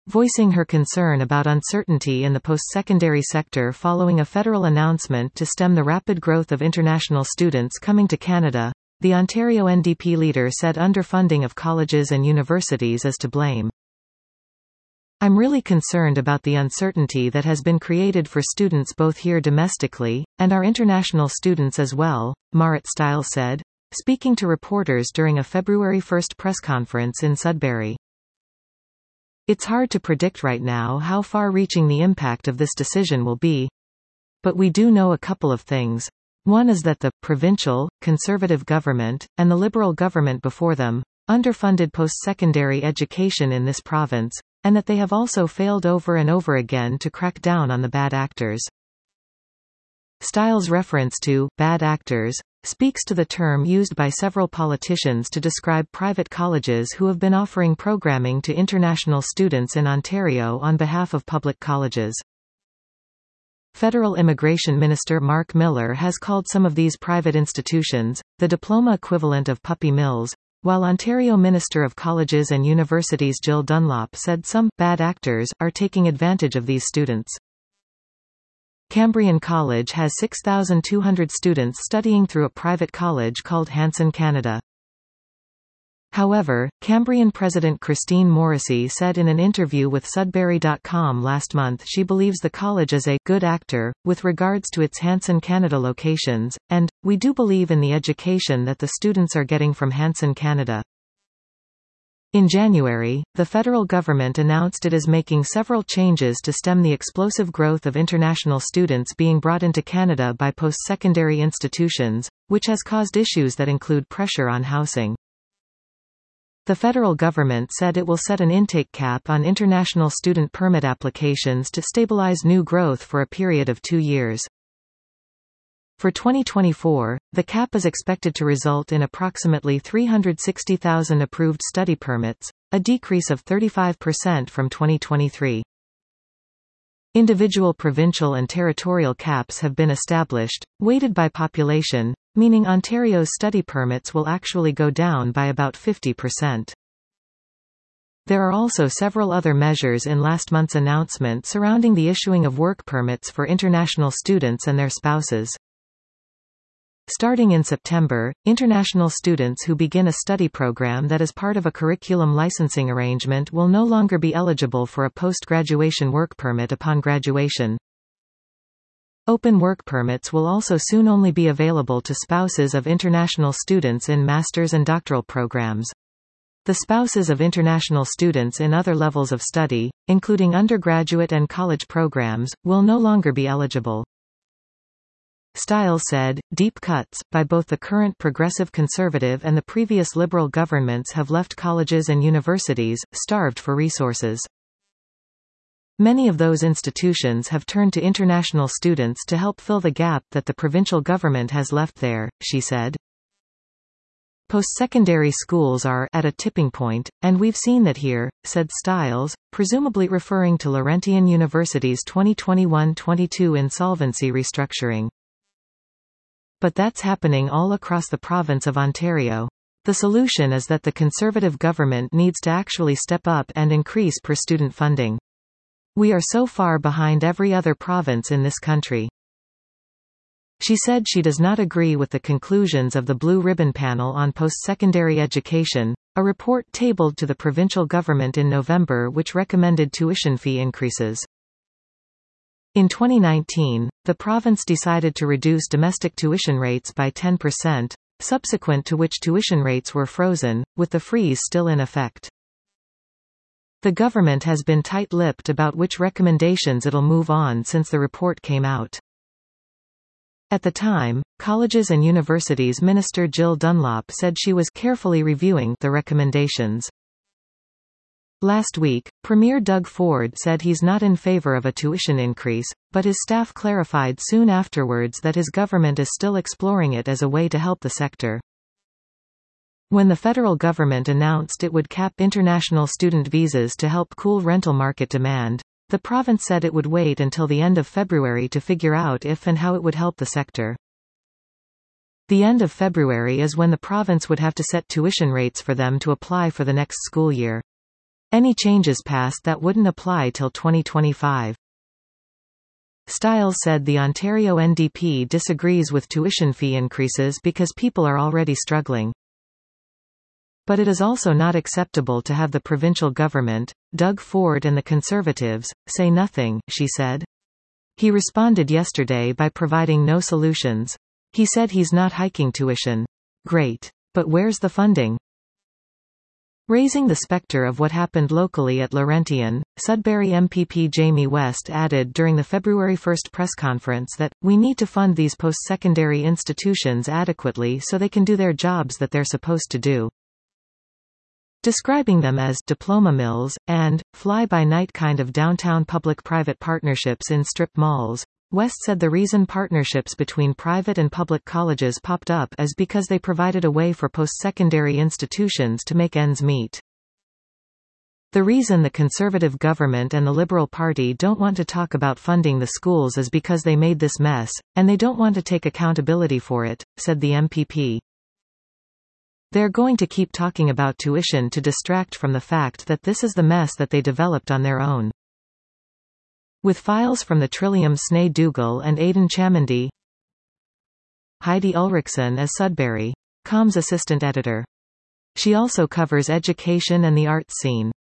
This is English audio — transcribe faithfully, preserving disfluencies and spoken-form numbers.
voicing her concern about uncertainty in the post-secondary sector following a federal announcement to stem the rapid growth of international students coming to Canada. The Ontario N D P leader said underfunding of colleges and universities is to blame. I'm really concerned about the uncertainty that has been created for students both here domestically, and our international students as well, Marit Stiles said, speaking to reporters during a February first press conference in Sudbury. It's hard to predict right now how far-reaching the impact of this decision will be. But we do know a couple of things. One is that the provincial, Conservative government, and the Liberal government before them, underfunded post-secondary education in this province, and that they have also failed over and over again to crack down on the bad actors. Stiles' reference to bad actors speaks to the term used by several politicians to describe private colleges who have been offering programming to international students in Ontario on behalf of public colleges. Federal Immigration Minister Mark Miller has called some of these private institutions the diploma equivalent of puppy mills, while Ontario Minister of Colleges and Universities Jill Dunlop said some bad actors are taking advantage of these students. Cambrian College has six thousand two hundred students studying through a private college called Hanson Canada. However, Cambrian President Christine Morrissey said in an interview with Sudbury dot com last month she believes the college is a good actor, with regards to its Hanson Canada locations, and, we do believe in the education that the students are getting from Hanson Canada. In January, the federal government announced it is making several changes to stem the explosive growth of international students being brought into Canada by post-secondary institutions, which has caused issues that include pressure on housing. The federal government said it will set an intake cap on international student permit applications to stabilize new growth for a period of two years. For twenty twenty-four, the cap is expected to result in approximately three hundred sixty thousand approved study permits, a decrease of thirty-five percent from twenty twenty-three. Individual provincial and territorial caps have been established, weighted by population, meaning Ontario's study permits will actually go down by about fifty percent. There are also several other measures in last month's announcement surrounding the issuing of work permits for international students and their spouses. Starting in September, international students who begin a study program that is part of a curriculum licensing arrangement will no longer be eligible for a post-graduation work permit upon graduation. Open work permits will also soon only be available to spouses of international students in master's and doctoral programs. The spouses of international students in other levels of study, including undergraduate and college programs, will no longer be eligible. Stiles said, deep cuts, by both the current Progressive Conservative and the previous Liberal governments have left colleges and universities starved for resources. Many of those institutions have turned to international students to help fill the gap that the provincial government has left there, she said. Post-secondary schools are at a tipping point, and we've seen that here, said Stiles, presumably referring to Laurentian University's twenty twenty-one twenty-two insolvency restructuring. But that's happening all across the province of Ontario. The solution is that the Conservative government needs to actually step up and increase per-student funding. We are so far behind every other province in this country. She said she does not agree with the conclusions of the Blue Ribbon Panel on Post-Secondary Education, a report tabled to the provincial government in November which recommended tuition fee increases. In twenty nineteen, the province decided to reduce domestic tuition rates by ten percent, subsequent to which tuition rates were frozen, with the freeze still in effect. The government has been tight-lipped about which recommendations it'll move on since the report came out. At the time, Colleges and Universities Minister Jill Dunlop said she was carefully reviewing the recommendations. Last week, Premier Doug Ford said he's not in favor of a tuition increase, but his staff clarified soon afterwards that his government is still exploring it as a way to help the sector. When the federal government announced it would cap international student visas to help cool rental market demand, the province said it would wait until the end of February to figure out if and how it would help the sector. The end of February is when the province would have to set tuition rates for them to apply for the next school year. Any changes passed that wouldn't apply till twenty twenty-five. Stiles said the Ontario N D P disagrees with tuition fee increases because people are already struggling. But it is also not acceptable to have the provincial government, Doug Ford and the Conservatives, say nothing, she said. He responded yesterday by providing no solutions. He said he's not hiking tuition. Great. But where's the funding? Raising the spectre of what happened locally at Laurentian, Sudbury M P P Jamie West added during the February first press conference that, "We need to fund these post-secondary institutions adequately so they can do their jobs that they're supposed to do." Describing them as diploma mills, and fly-by-night kind of downtown public-private partnerships in strip malls, West said the reason partnerships between private and public colleges popped up is because they provided a way for post-secondary institutions to make ends meet. The reason the Conservative government and the Liberal Party don't want to talk about funding the schools is because they made this mess, and they don't want to take accountability for it, said the M P P. They're going to keep talking about tuition to distract from the fact that this is the mess that they developed on their own. With files from the Trillium Sne Dougal and Aidan Chamandy. Heidi Ulrichsen as Sudbury dot com's assistant editor. She also covers education and the arts scene.